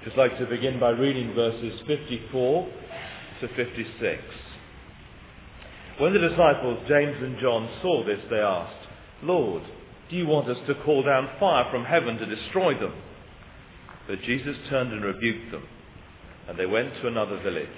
Just like to begin by reading verses 54 to 56. When the disciples James and John saw this, they asked, "Lord, do you want us to call down fire from heaven to destroy them?" But Jesus turned and rebuked them, and they went to another village.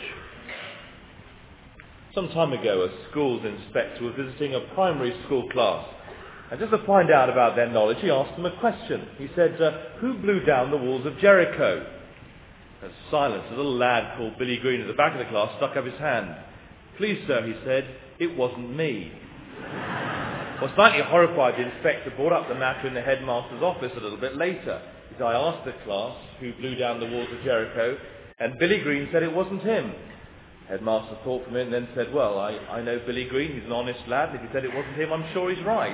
Some time ago, a schools inspector was visiting a primary school class. And just to find out about their knowledge, he asked them a question. He said, "Who blew down the walls of Jericho?" There's silence. A little lad called Billy Green at the back of the class stuck up his hand. "Please, sir," he said, "it wasn't me." Well, slightly horrified, the inspector brought up the matter in the headmaster's office a little bit later. He said, "I asked the class who blew down the walls of Jericho, and Billy Green said it wasn't him." Headmaster thought for a minute and then said, "Well, I know Billy Green, he's an honest lad. If he said it wasn't him, I'm sure he's right."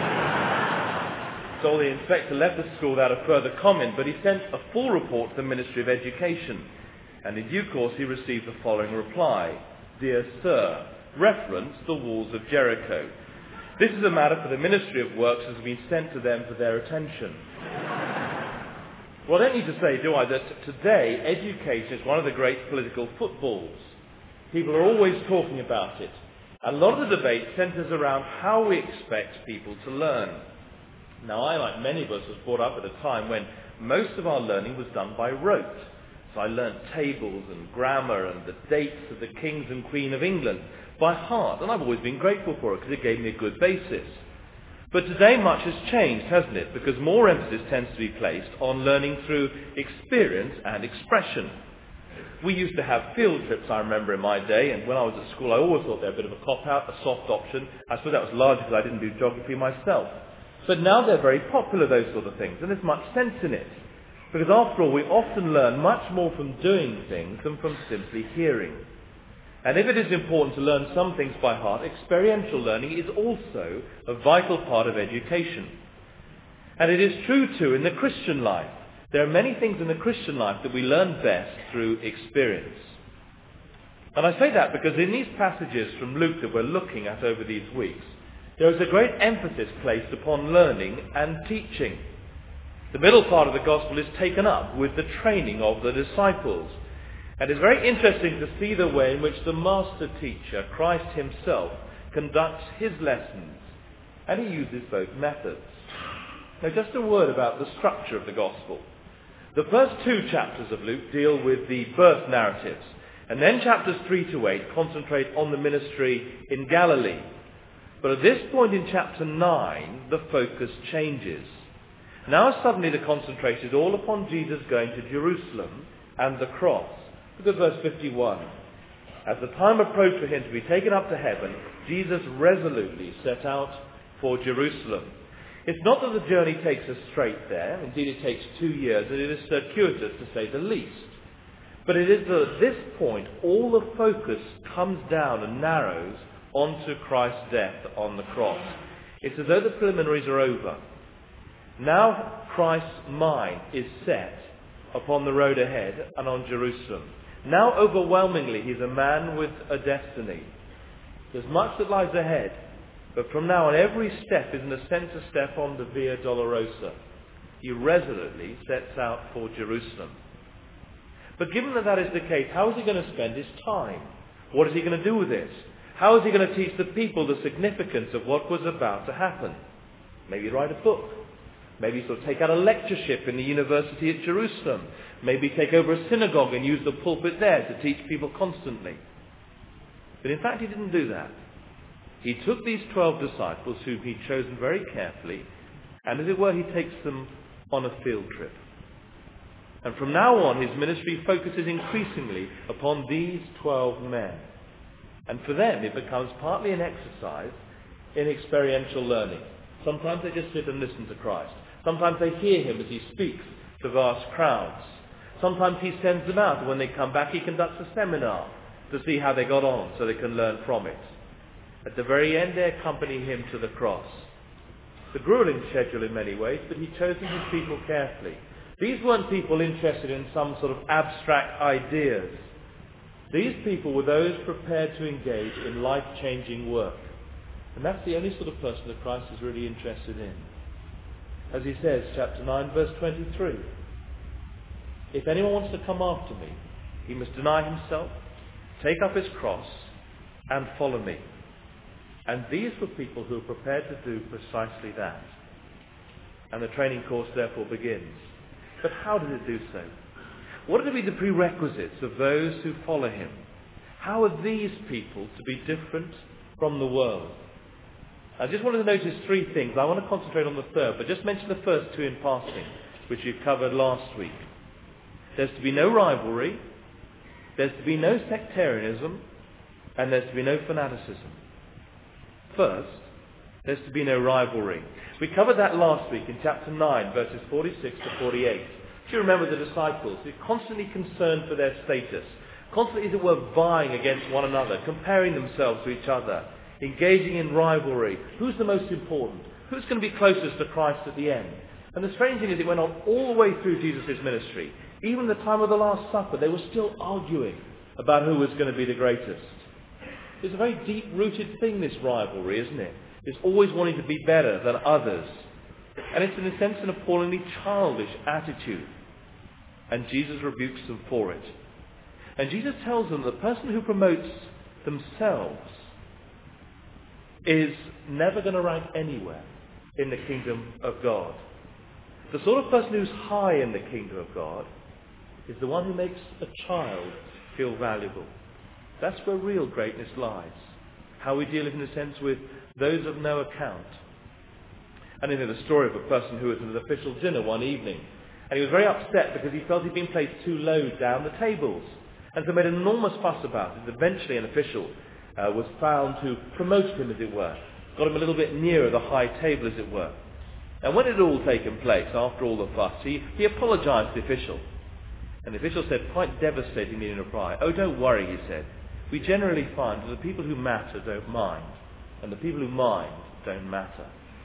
So the inspector left the school without a further comment, but he sent a full report to the Ministry of Education. And in due course he received the following reply: "Dear Sir, reference the walls of Jericho. This is a matter for the Ministry of Works has been sent to them for their attention." Well, I don't need to say, do I, that today education is one of the great political footballs. People are always talking about it. And a lot of the debate centres around how we expect people to learn. Now, I, like many of us, was brought up at a time when most of our learning was done by rote. So I learnt tables and grammar and the dates of the kings and queen of England by heart. And I've always been grateful for it because it gave me a good basis. But today much has changed, hasn't it? Because more emphasis tends to be placed on learning through experience and expression. We used to have field trips, I remember, in my day, and when I was at school I always thought they were a bit of a cop-out, a soft option. I suppose that was largely because I didn't do geography myself. But now they're very popular, those sort of things, and there's much sense in it. Because after all, we often learn much more from doing things than from simply hearing. And if it is important to learn some things by heart, experiential learning is also a vital part of education. And it is true too in the Christian life. There are many things in the Christian life that we learn best through experience. And I say that because in these passages from Luke that we're looking at over these weeks, there is a great emphasis placed upon learning and teaching. The middle part of the gospel is taken up with the training of the disciples. And it's very interesting to see the way in which the master teacher, Christ himself, conducts his lessons. And he uses both methods. Now, just a word about the structure of the gospel. The first two chapters of Luke deal with the birth narratives. And then chapters 3 to 8 concentrate on the ministry in Galilee. But at this point in chapter 9, the focus changes. Now suddenly the concentration is all upon Jesus going to Jerusalem and the cross. Look at verse 51. As the time approached for him to be taken up to heaven, Jesus resolutely set out for Jerusalem. It's not that the journey takes us straight there. Indeed, it takes 2 years, and it is circuitous to say the least. But it is that at this point, all the focus comes down and narrows onto Christ's death on the cross. It's as though the preliminaries are over. Now Christ's mind is set upon the road ahead and on Jerusalem. Now overwhelmingly he's a man with a destiny. There's much that lies ahead, but from now on every step is in a sense a step on the Via Dolorosa. He resolutely sets out for Jerusalem. But given that that is the case, how is he going to spend his time? What is he going to do with it? How is he going to teach the people the significance of what was about to happen? Maybe write a book. Maybe he'll take out a lectureship in the university at Jerusalem. Maybe take over a synagogue and use the pulpit there to teach people constantly. But in fact he didn't do that. He took these 12 disciples whom he'd chosen very carefully, and as it were he takes them on a field trip. And from now on his ministry focuses increasingly upon these 12 men. And for them it becomes partly an exercise in experiential learning. Sometimes they just sit and listen to Christ. Sometimes they hear him as he speaks to vast crowds. Sometimes he sends them out, and when they come back he conducts a seminar to see how they got on so they can learn from it. At the very end they accompany him to the cross. It's a grueling schedule in many ways, but he'd chosen his people carefully. These weren't people interested in some sort of abstract ideas. These people were those prepared to engage in life-changing work. And that's the only sort of person that Christ is really interested in. As he says, chapter 9, verse 23. if anyone wants to come after me, he must deny himself, take up his cross, and follow me. And these were people who were prepared to do precisely that. And the training course therefore begins. But how did it do so? What are to be the prerequisites of those who follow him? How are these people to be different from the world? I just wanted to notice three things. I want to concentrate on the third, but just mention the first two in passing, which we covered last week. There's to be no rivalry, there's to be no sectarianism, and there's to be no fanaticism. First, there's to be no rivalry. We covered that last week in chapter 9, verses 46 to 48. If you remember the disciples, they're constantly concerned for their status, constantly, as it were, vying against one another, comparing themselves to each other, engaging in rivalry. Who's the most important? Who's going to be closest to Christ at the end? And the strange thing is it went on all the way through Jesus' ministry. Even the time of the Last Supper, they were still arguing about who was going to be the greatest. It's a very deep-rooted thing, this rivalry, isn't it? It's always wanting to be better than others. And it's in a sense an appallingly childish attitude. And Jesus rebukes them for it. And Jesus tells them the person who promotes themselves is never going to rank anywhere in the kingdom of God. The sort of person who's high in the kingdom of God is the one who makes a child feel valuable. That's where real greatness lies. How we deal, in a sense, with those of no account. And in the story of a person who was at an official dinner one evening, and he was very upset because he felt he'd been placed too low down the tables, and so made an enormous fuss about it. Eventually an official was found to promote him, as it were, got him a little bit nearer the high table, as it were. And when it had all taken place, after all the fuss, he apologised to the official. And the official said, quite devastatingly in reply, "Oh, don't worry," he said. "We generally find that the people who matter don't mind, and the people who mind don't matter."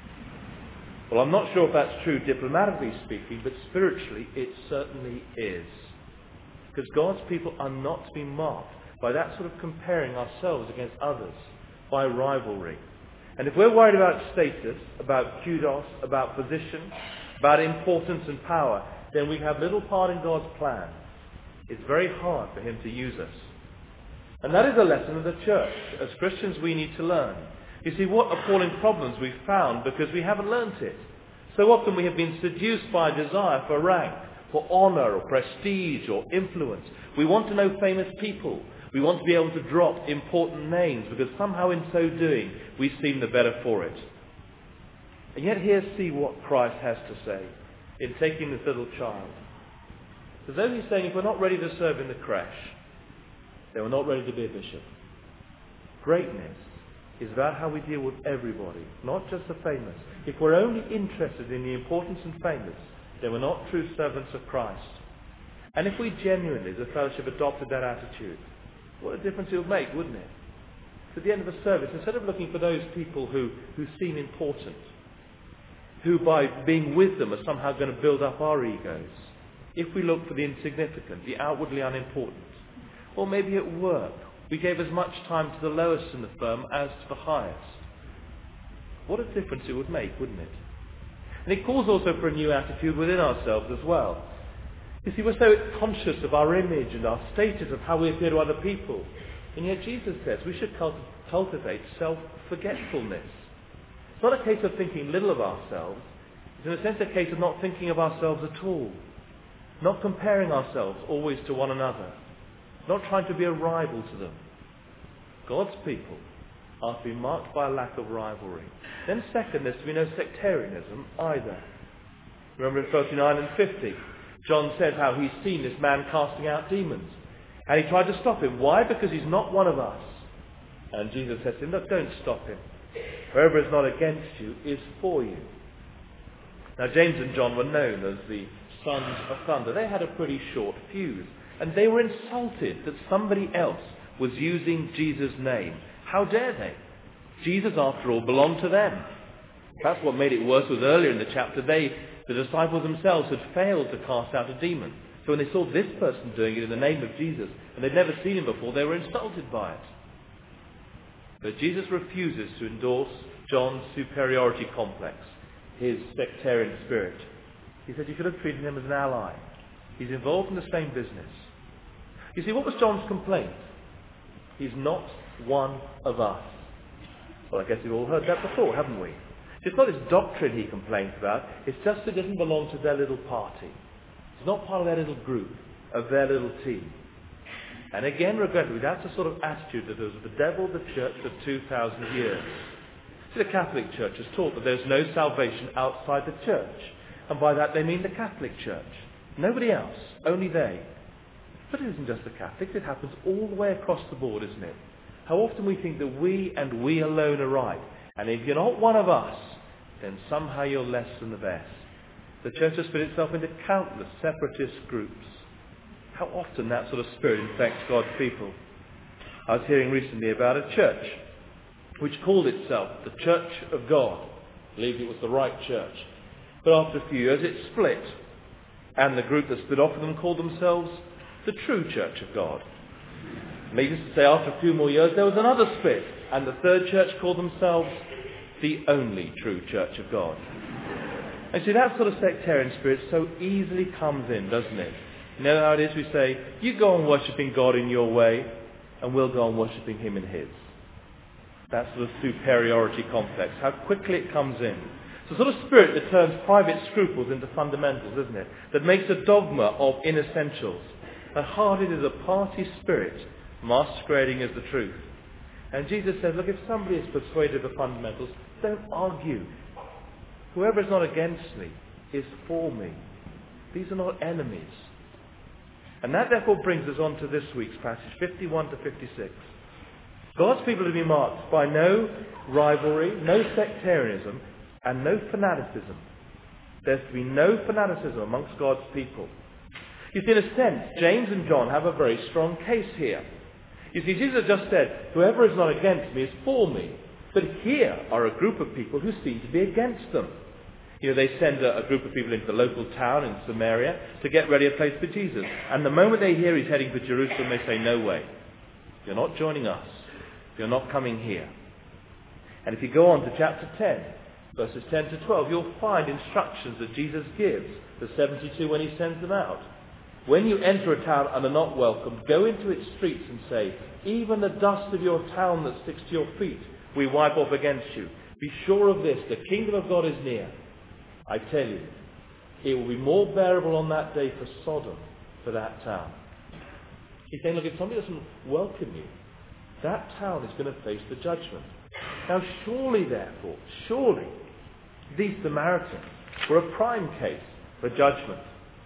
Well, I'm not sure if that's true diplomatically speaking, but spiritually it certainly is. Because God's people are not to be marked by that sort of comparing ourselves against others, by rivalry. And if we're worried about status, about kudos, about position, about importance and power, then we have little part in God's plan. It's very hard for him to use us. And that is a lesson of the church. As Christians, we need to learn. You see, what appalling problems we've found because we haven't learnt it. So often we have been seduced by a desire for rank, for honour or prestige or influence. We want to know famous people. We want to be able to drop important names because somehow in so doing we seem the better for it. And yet here see what Christ has to say in taking this little child. As though he's saying if we're not ready to serve in the creche, then we're not ready to be a bishop. Greatness is about how we deal with everybody, not just the famous. If we're only interested in the importance and famous, then we're not true servants of Christ. And if we genuinely, as a fellowship, adopted that attitude, what a difference it would make, wouldn't it? So at the end of the service, instead of looking for those people who seem important, who by being with them are somehow going to build up our egos, if we look for the insignificant, the outwardly unimportant, or maybe at work, we gave as much time to the lowest in the firm as to the highest, what a difference it would make, wouldn't it? And it calls also for a new attitude within ourselves as well. You see, we're so conscious of our image and our status, of how we appear to other people. And yet Jesus says we should cultivate self-forgetfulness. It's not a case of thinking little of ourselves. It's in a sense a case of not thinking of ourselves at all. Not comparing ourselves always to one another. Not trying to be a rival to them. God's people are to be marked by a lack of rivalry. Then second, there's to be no sectarianism either. Remember in 39 and 50, John says how he's seen this man casting out demons. And he tried to stop him. Why? Because he's not one of us. And Jesus says to him, look, don't stop him. Whoever is not against you is for you. Now James and John were known as the sons of thunder. They had a pretty short fuse. And they were insulted that somebody else was using Jesus' name. How dare they? Jesus, after all, belonged to them. That's what made it worse was earlier in the chapter, the disciples themselves had failed to cast out a demon. So when they saw this person doing it in the name of Jesus, and they'd never seen him before, they were insulted by it. But Jesus refuses to endorse John's superiority complex, his sectarian spirit. He said you should have treated him as an ally. He's involved in the same business. You see, what was John's complaint? He's not one of us. Well, I guess we've all heard that before, haven't we? It's not his doctrine he complains about. It's just that he doesn't belong to their little party. He's not part of their little group, of their little team. And again, regrettably, that's the sort of attitude that has bedeviled the church for 2,000 years. See, the Catholic Church has taught that there's no salvation outside the church. And by that they mean the Catholic Church. Nobody else, only they. But it isn't just the Catholics, it happens all the way across the board, isn't it? How often we think that we and we alone are right. And if you're not one of us, then somehow you're less than the best. The church has split itself into countless separatist groups. How often that sort of spirit infects God's people. I was hearing recently about a church which called itself the Church of God. I believed it was the right church. But after a few years it split. And the group that split off of them called themselves the True Church of God. Needless to say, after a few more years there was another split. And the third church called themselves the Only True Church of God. And see, that sort of sectarian spirit so easily comes in, doesn't it? You know how it is? We say, you go on worshipping God in your way, and we'll go on worshipping him in his. That sort of superiority complex, how quickly it comes in. It's a sort of spirit that turns private scruples into fundamentals, isn't it? That makes a dogma of inessentials. At heart it is a party spirit masquerading as the truth. And Jesus says, look, if somebody is persuaded of the fundamentals, don't argue. Whoever is not against me is for me. These are not enemies. And that therefore brings us on to this week's passage, 51 to 56. God's people are to be marked by no rivalry, no sectarianism, and no fanaticism. There's to be no fanaticism amongst God's people. You see, in a sense, James and John have a very strong case here. You see, Jesus just said, whoever is not against me is for me. But here are a group of people who seem to be against them. You know, they send a group of people into the local town in Samaria to get ready a place for Jesus. And the moment they hear he's heading for Jerusalem, they say, no way. You're not joining us. You're not coming here. And if you go on to chapter 10, verses 10 to 12, you'll find instructions that Jesus gives the 72 when he sends them out. When you enter a town and are not welcomed, go into its streets and say, even the dust of your town that sticks to your feet, we wipe off against you. Be sure of this, the kingdom of God is near. I tell you, it will be more bearable on that day for Sodom, for that town. He's saying, look, if somebody doesn't welcome you, that town is going to face the judgment. Now surely, therefore, these Samaritans were a prime case for judgment.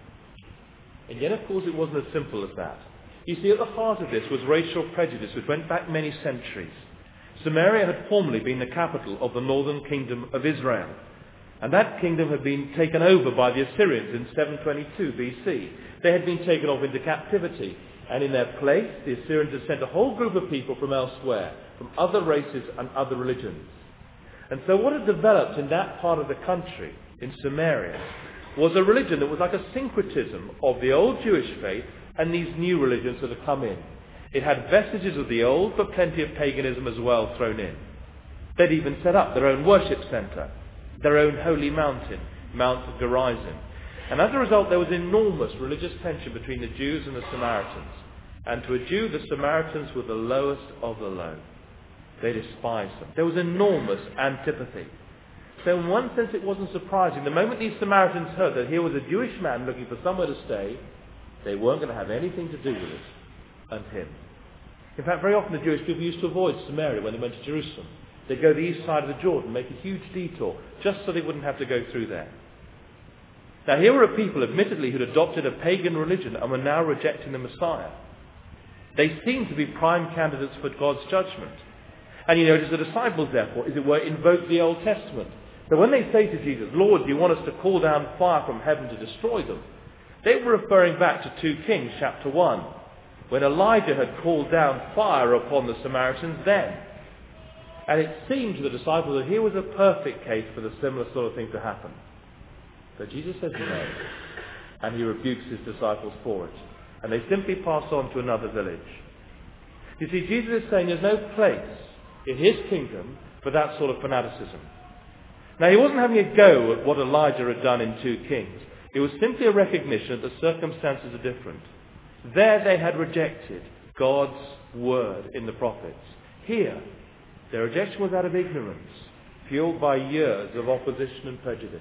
And yet, of course, it wasn't as simple as that. You see, at the heart of this was racial prejudice, which went back many centuries. Samaria had formerly been the capital of the northern kingdom of Israel. And that kingdom had been taken over by the Assyrians in 722 BC. They had been taken off into captivity. And in their place, the Assyrians had sent a whole group of people from elsewhere, from other races and other religions. And so what had developed in that part of the country, in Samaria, was a religion that was like a syncretism of the old Jewish faith and these new religions that had come in. It had vestiges of the old, but plenty of paganism as well thrown in. They'd even set up their own worship centre, their own holy mountain, Mount Gerizim. And as a result, there was enormous religious tension between the Jews and the Samaritans. And to a Jew, the Samaritans were the lowest of the low. They despised them. There was enormous antipathy. So in one sense, it wasn't surprising. The moment these Samaritans heard that here was a Jewish man looking for somewhere to stay, they weren't going to have anything to do with it and him. In fact, very often the Jewish people used to avoid Samaria when they went to Jerusalem. They'd go the east side of the Jordan, make a huge detour, just so they wouldn't have to go through there. Now here were a people, admittedly, who'd adopted a pagan religion and were now rejecting the Messiah. They seemed to be prime candidates for God's judgment. And you notice the disciples, therefore, as it were, invoke the Old Testament. So when they say to Jesus, Lord, do you want us to call down fire from heaven to destroy them? They were referring back to 2 Kings chapter 1, when Elijah had called down fire upon the Samaritans then. And it seemed to the disciples that here was a perfect case for the similar sort of thing to happen. But Jesus says no, and he rebukes his disciples for it. And they simply pass on to another village. You see, Jesus is saying there's no place in his kingdom for that sort of fanaticism. Now, he wasn't having a go at what Elijah had done in 2 Kings. It was simply a recognition that the circumstances are different. There they had rejected God's word in the prophets. Here, their rejection was out of ignorance, fueled by years of opposition and prejudice.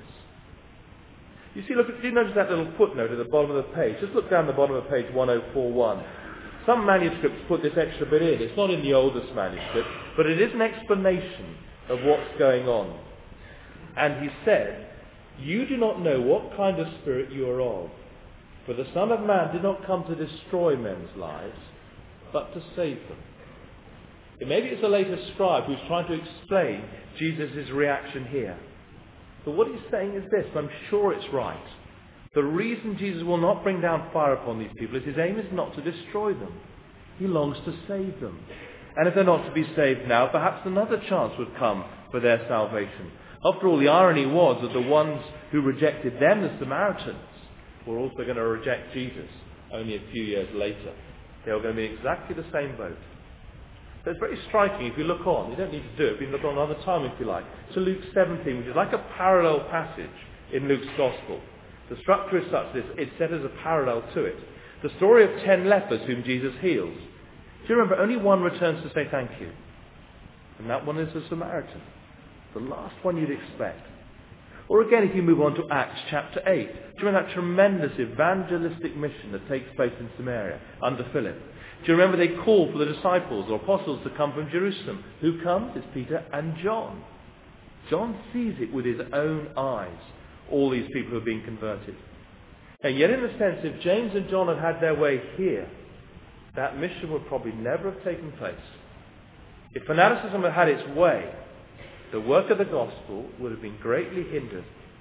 You see, look, do you notice that little footnote at the bottom of the page? Just look down the bottom of page 1041. Some manuscripts put this extra bit in. It's not in the oldest manuscript, but it is an explanation of what's going on. And he said, "You do not know what kind of spirit you are of, for the Son of Man did not come to destroy men's lives, but to save them." Maybe it's a later scribe who's trying to explain Jesus' reaction here. But what he's saying is this, and I'm sure it's right. The reason Jesus will not bring down fire upon these people is his aim is not to destroy them. He longs to save them. And if they're not to be saved now, perhaps another chance would come for their salvation. After all, the irony was that the ones who rejected them, the Samaritans, were also going to reject Jesus only a few years later. They were going to be in exactly the same boat. So it's very striking if you look on. You don't need to do it, but you can look on another time if you like. To Luke 17, which is like a parallel passage in Luke's Gospel. The structure is such that it's set as a parallel to it. The story of 10 lepers whom Jesus heals. Do you remember, only one returns to say thank you. And that one is the Samaritan. The last one you'd expect. Or again, if you move on to Acts chapter 8. Do you remember that tremendous evangelistic mission that takes place in Samaria under Philip? Do you remember they call for the disciples or apostles to come from Jerusalem? Who comes? It's Peter and John. John sees it with his own eyes, all these people who are being converted. And yet in a sense, if James and John had had their way here, that mission would probably never have taken place. If fanaticism had had its way, the work of the gospel would have been greatly hindered.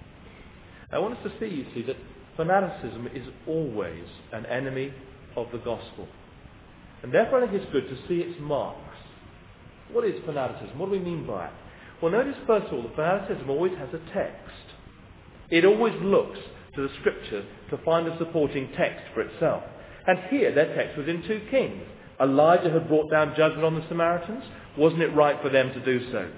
I want us to see, you see, that fanaticism is always an enemy of the gospel. And therefore I think it's good to see its marks. What is fanaticism? What do we mean by it? Well, notice first of all, that fanaticism always has a text. It always looks to the scripture to find a supporting text for itself. And here their text was in 2 Kings. Elijah had brought down judgment on the Samaritans. Wasn't it right for them to do so?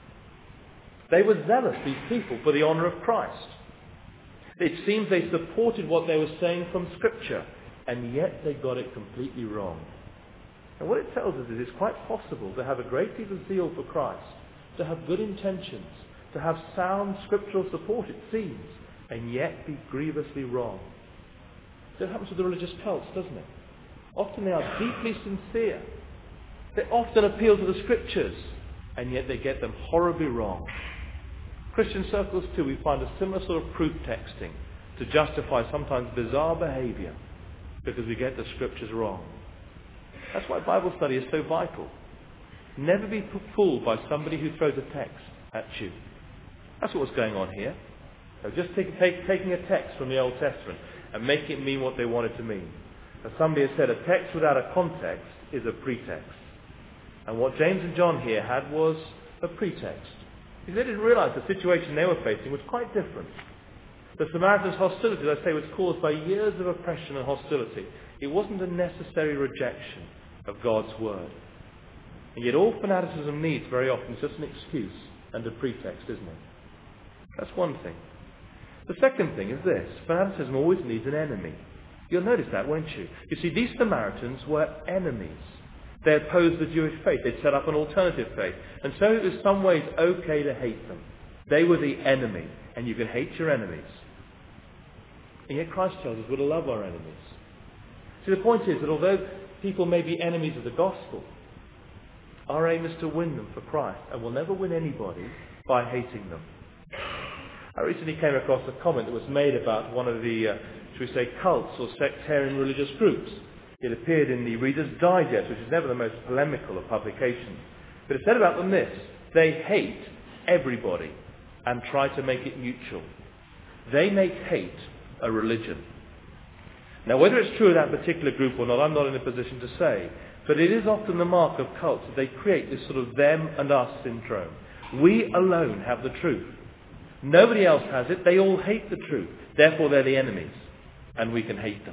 They were zealous, these people, for the honour of Christ. It seems they supported what they were saying from scripture, and yet they got it completely wrong. And what it tells us is it's quite possible to have a great deal of zeal for Christ, to have good intentions, to have sound scriptural support, it seems, and yet be grievously wrong. So it happens with the religious cults, doesn't it? Often they are deeply sincere. They often appeal to the scriptures, and yet they get them horribly wrong. Christian circles too, we find a similar sort of proof texting to justify sometimes bizarre behaviour because we get the scriptures wrong. That's why Bible study is so vital. Never be fooled by somebody who throws a text at you. That's what's going on here. They're just taking a text from the Old Testament and making it mean what they want it to mean. As somebody has said, a text without a context is a pretext. And what James and John here had was a pretext. Because they didn't realise the situation they were facing was quite different. The Samaritans' hostility, as I say, was caused by years of oppression and hostility. It wasn't a necessary rejection of God's word. And yet all fanaticism needs very often is just an excuse and a pretext, isn't it? That's one thing. The second thing is this. Fanaticism always needs an enemy. You'll notice that, won't you? You see, these Samaritans were enemies. They opposed the Jewish faith. They'd set up an alternative faith. And so it was some ways okay to hate them. They were the enemy. And you can hate your enemies. And yet Christ tells us we're to love our enemies. See, the point is that although people may be enemies of the gospel, our aim is to win them for Christ. And we'll never win anybody by hating them. I recently came across a comment that was made about one of the, shall we say, cults or sectarian religious groups. It appeared in the Reader's Digest, which is never the most polemical of publications. But it said about them this: they hate everybody and try to make it mutual. They make hate a religion. Now, whether it's true of that particular group or not, I'm not in a position to say. But it is often the mark of cults that they create this sort of them and us syndrome. We alone have the truth. Nobody else has it. They all hate the truth. Therefore, they're the enemies. And we can hate them.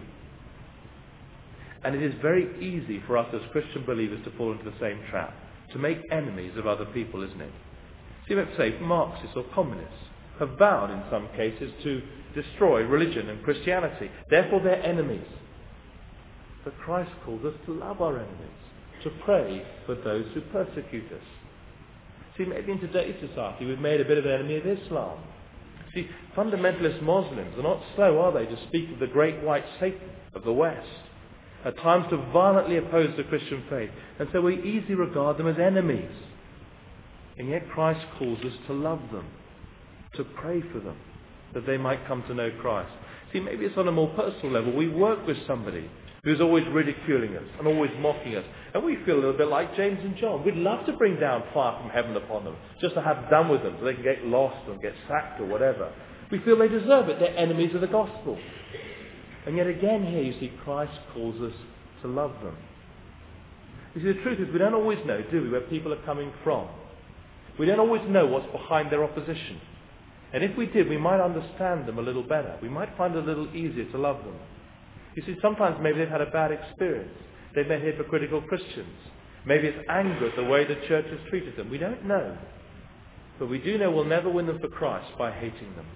And it is very easy for us as Christian believers to fall into the same trap. To make enemies of other people, isn't it? So you might say Marxists or communists. have vowed in some cases to destroy religion and Christianity. Therefore they're enemies. But Christ calls us to love our enemies, to pray for those who persecute us. See, maybe in today's society we've made a bit of an enemy of Islam. See, fundamentalist Muslims are not slow, are they, to speak of the great white Satan of the West, at times to violently oppose the Christian faith, and so we easily regard them as enemies. And yet Christ calls us to love them, to pray for them, that they might come to know Christ. See, maybe it's on a more personal level. We work with somebody who's always ridiculing us and always mocking us, and we feel a little bit like James and John. We'd love to bring down fire from heaven upon them, just to have done with them, so they can get lost or get sacked or whatever. We feel they deserve it. They're enemies of the gospel. And yet again here you see Christ calls us to love them. You see, the truth is we don't always know, do we, where people are coming from. We don't always know what's behind their opposition. And if we did, we might understand them a little better. We might find it a little easier to love them. You see, sometimes maybe they've had a bad experience. They've met hypocritical Christians. Maybe it's anger at the way the church has treated them. We don't know. But we do know we'll never win them for Christ by hating them.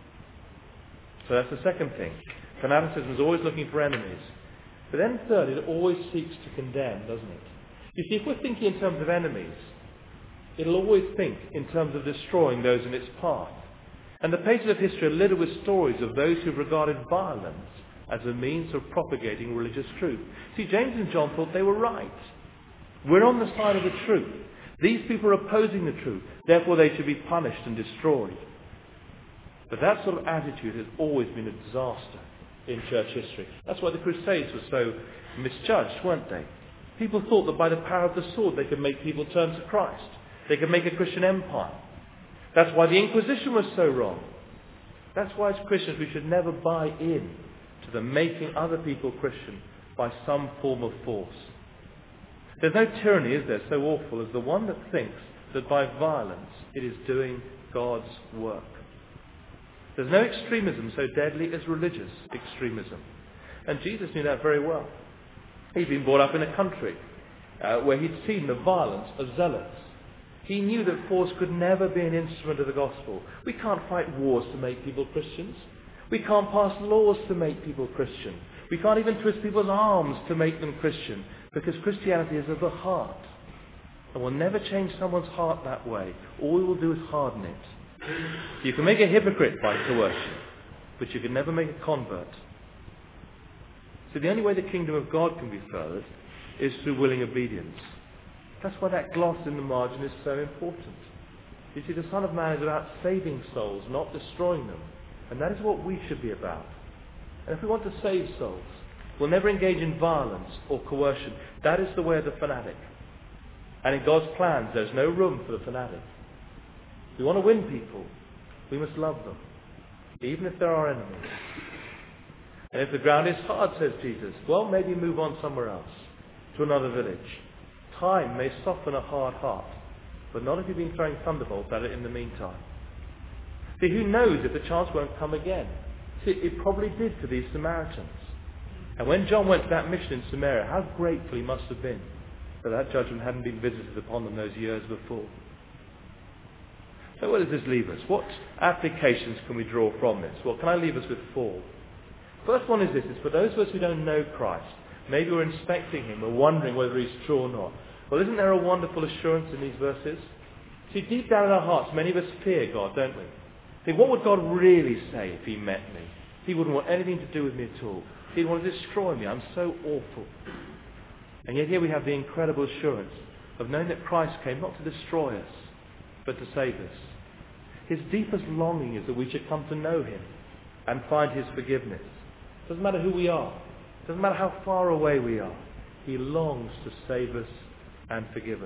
So that's the second thing. Fanaticism is always looking for enemies. But then third, it always seeks to condemn, doesn't it? You see, if we're thinking in terms of enemies, it'll always think in terms of destroying those in its path. And the pages of history are littered with stories of those who've regarded violence as a means of propagating religious truth. See, James and John thought they were right. We're on the side of the truth. These people are opposing the truth. Therefore they should be punished and destroyed. But that sort of attitude has always been a disaster in church history. That's why the Crusades were so misjudged, weren't they? People thought that by the power of the sword they could make people turn to Christ. They could make a Christian empire. That's why the Inquisition was so wrong. That's why as Christians we should never buy in to the making other people Christian by some form of force. There's no tyranny, is there, so awful as the one that thinks that by violence it is doing God's work. There's no extremism so deadly as religious extremism. And Jesus knew that very well. He'd been brought up in a country where he'd seen the violence of zealots. He knew that force could never be an instrument of the gospel. We can't fight wars to make people Christians. We can't pass laws to make people Christian. We can't even twist people's arms to make them Christian, because Christianity is of the heart. And we'll never change someone's heart that way. All we will do is harden it. You can make a hypocrite by coercion, but you can never make a convert. So the only way the kingdom of God can be furthered is through willing obedience. That's why that gloss in the margin is so important. You see, the Son of Man is about saving souls, not destroying them. And that is what we should be about. And if we want to save souls, we'll never engage in violence or coercion. That is the way of the fanatic. And in God's plans, there's no room for the fanatic. If we want to win people, we must love them, even if they're our enemies. And if the ground is hard, says Jesus, well, maybe move on somewhere else, to another village. Time may soften a hard heart, but not if you've been throwing thunderbolts at it in the meantime. See, who knows if the chance won't come again? See, it probably did for these Samaritans. And when John went to that mission in Samaria, how grateful he must have been that judgment hadn't been visited upon them those years before. So where does this leave us? What applications can we draw from this? Well, can I leave us with 4? First one is this. It's for those of us who don't know Christ. Maybe we're inspecting him. We're wondering whether he's true or not. Well, isn't there a wonderful assurance in these verses? See, deep down in our hearts, many of us fear God, don't we? Think, what would God really say if he met me? He wouldn't want anything to do with me at all. He'd want to destroy me. I'm so awful. And yet here we have the incredible assurance of knowing that Christ came not to destroy us, but to save us. His deepest longing is that we should come to know him and find his forgiveness. It doesn't matter who we are. It doesn't matter how far away we are. He longs to save us and forgive us.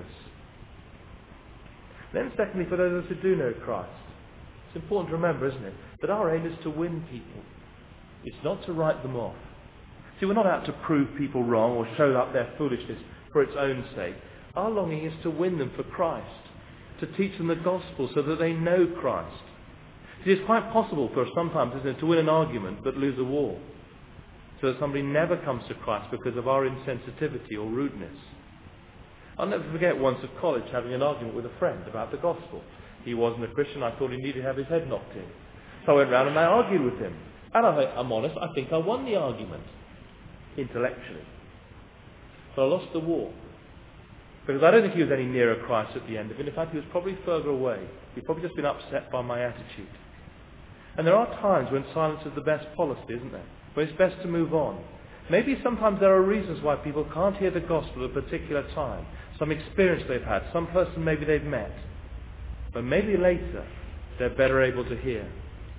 Then secondly, for those of us who do know Christ, it's important to remember, isn't it, that our aim is to win people. It's not to write them off. See, we're not out to prove people wrong or show up their foolishness for its own sake. Our longing is to win them for Christ, to teach them the gospel so that they know Christ. See, it's quite possible for us sometimes, isn't it, to win an argument but lose a war, so that somebody never comes to Christ because of our insensitivity or rudeness. I'll never forget once at college having an argument with a friend about the gospel. He wasn't a Christian. I thought he needed to have his head knocked in. So I went round and I argued with him. And I'm honest, I think I won the argument, intellectually. But I lost the war. Because I don't think he was any nearer Christ at the end of it. In fact, he was probably further away. He'd probably just been upset by my attitude. And there are times when silence is the best policy, isn't there? Where it's best to move on. Maybe sometimes there are reasons why people can't hear the gospel at a particular time. Some experience they've had, some person maybe they've met. But maybe later they're better able to hear.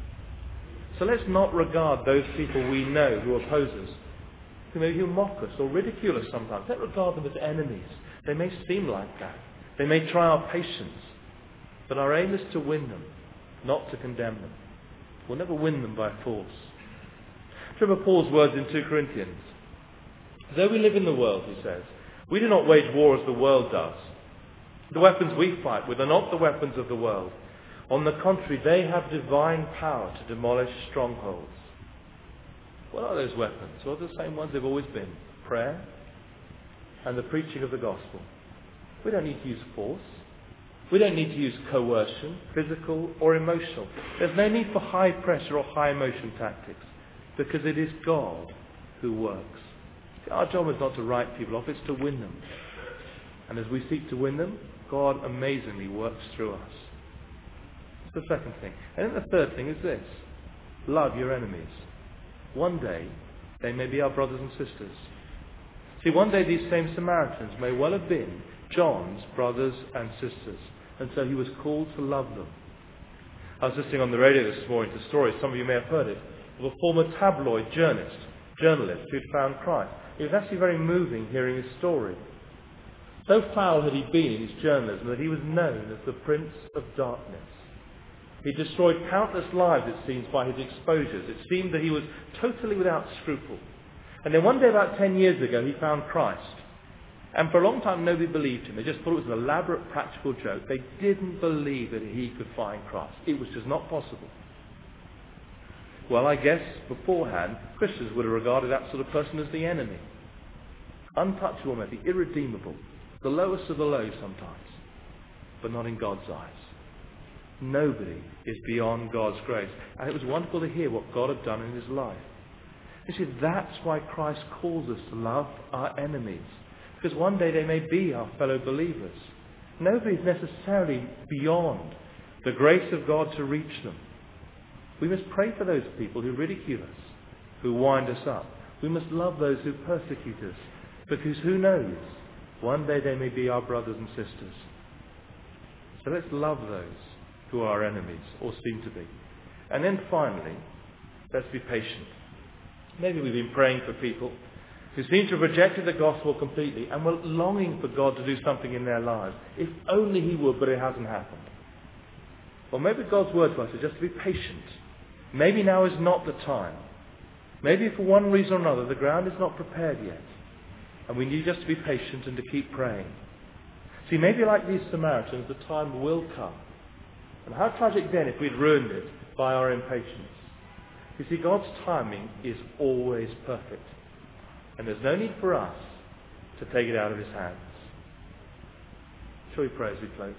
So let's not regard those people we know who oppose us, who mock us or ridicule us sometimes. Don't regard them as enemies. They may seem like that. They may try our patience. But our aim is to win them, not to condemn them. We'll never win them by force. Remember Paul's words in 2 Corinthians. Though we live in the world, he says, we do not wage war as the world does. The weapons we fight with are not the weapons of the world. On the contrary, they have divine power to demolish strongholds. What are those weapons? Well, the same ones they've always been. Prayer and the preaching of the gospel. We don't need to use force. We don't need to use coercion, physical or emotional. There's no need for high pressure or high emotion tactics, because it is God who works. Our job is not to write people off, it's to win them. And as we seek to win them, God amazingly works through us. That's the second thing. And then the third thing is this. Love your enemies. One day, they may be our brothers and sisters. See, one day these same Samaritans may well have been John's brothers and sisters. And so he was called to love them. I was listening on the radio this morning to stories, some of you may have heard it, of a former tabloid journalist who'd found Christ. It was actually very moving hearing his story. So foul had he been in his journalism that he was known as the Prince of Darkness. He destroyed countless lives, it seems, by his exposures. It seemed that he was totally without scruple. And then one day about 10 years ago, he found Christ. And for a long time, nobody believed him. They just thought it was an elaborate practical joke. They didn't believe that he could find Christ. It was just not possible. Well, I guess beforehand, Christians would have regarded that sort of person as the enemy. Untouchable, maybe, irredeemable. The lowest of the low sometimes. But not in God's eyes. Nobody is beyond God's grace. And it was wonderful to hear what God had done in his life. You see, that's why Christ calls us to love our enemies. Because one day they may be our fellow believers. Nobody is necessarily beyond the grace of God to reach them. We must pray for those people who ridicule us, who wind us up. We must love those who persecute us. Because who knows, one day they may be our brothers and sisters. So let's love those who are our enemies, or seem to be. And then finally, let's be patient. Maybe we've been praying for people who seem to have rejected the gospel completely and were longing for God to do something in their lives. If only he would, but it hasn't happened. Or maybe God's word to us is just to be patient. Maybe now is not the time. Maybe for one reason or another the ground is not prepared yet. And we need just to be patient and to keep praying. See, maybe like these Samaritans, the time will come. And how tragic then if we'd ruined it by our impatience. You see, God's timing is always perfect. And there's no need for us to take it out of his hands. Shall we pray as we close?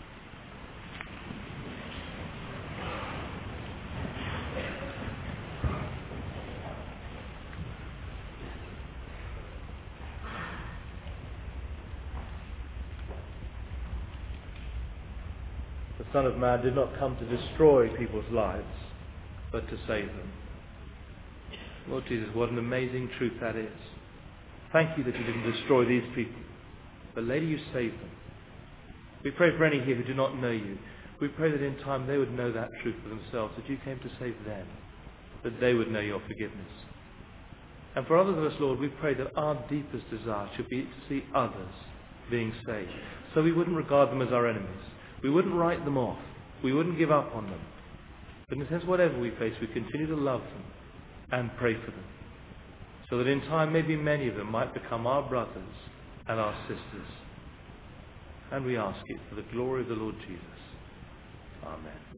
The Son of Man did not come to destroy people's lives, but to save them. Lord Jesus, what an amazing truth that is. Thank you that you didn't destroy these people, but later you saved them. We pray for any here who do not know you. We pray that in time they would know that truth for themselves, that you came to save them, that they would know your forgiveness. And for others of us, Lord, we pray that our deepest desire should be to see others being saved, so we wouldn't regard them as our enemies. We wouldn't write them off. We wouldn't give up on them. But in a sense, whatever we face, we continue to love them and pray for them, so that in time maybe many of them might become our brothers and our sisters. And we ask it for the glory of the Lord Jesus. Amen.